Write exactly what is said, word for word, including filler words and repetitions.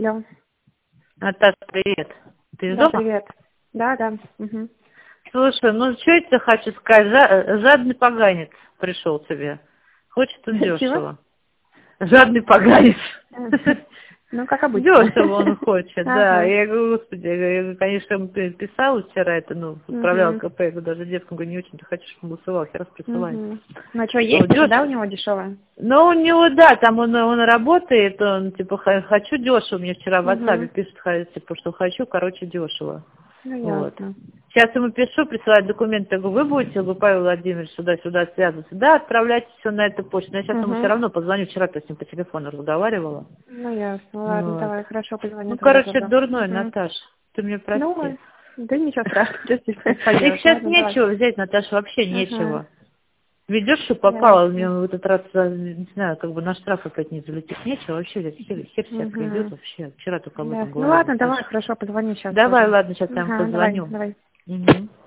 Алло. Наташа, привет. Ты из Да, дома? привет. Да, да. Угу. Слушай, ну что я тебе хочу сказать? Жа- Жадный поганец пришел тебе. Хочет он Чего? дешево. Жадный поганец. Ну, как обычно. Дешево он хочет, да. Ага. Я говорю, господи, я, говорю, я, конечно, ему писала вчера это, ну, отправляла Угу. КП, я говорю, даже девкам, говорю, не очень-то хочу, чтобы он высылал, я раз присылаю. Угу. Ну, а что, Ну, есть уже, да, у дешево. него дешевое? Ну, у него, да, там он, он работает, он, типа, х- хочу дешево, мне вчера в WhatsApp Угу. пишет, х- типа, что хочу, короче, дешево. Ну, Вот. ясно. Сейчас ему пишу, присылать документы, я говорю, вы будете, я говорю, Павел Владимирович, сюда-сюда связываться? Да, отправляйте все на эту почту. Но я сейчас ему все Угу. равно позвоню, вчера-то с ним по телефону разговаривала. Ну, ясно. Ладно, Вот. давай, хорошо, позвоню Ну, тогда короче, завтра. дурной, Угу. Наташ, ты мне прости. Ну, да ничего страшного, что здесь Их поделаешь. сейчас Ладно, давай. нечего взять, Наташа, вообще Ага. нечего. Ведешь, что попало, мне Ясно. в этот раз, не знаю, как бы на штраф опять не залетит. Нечего, вообще здесь хер, хер всякое идет Угу. вообще. Вчера только об этом Ясно. Ну, говорили, ладно, Наташа. давай, хорошо, позвоню сейчас Давай, тоже. ладно, сейчас я ему Ага, давай, позвоню. давай. Мгм.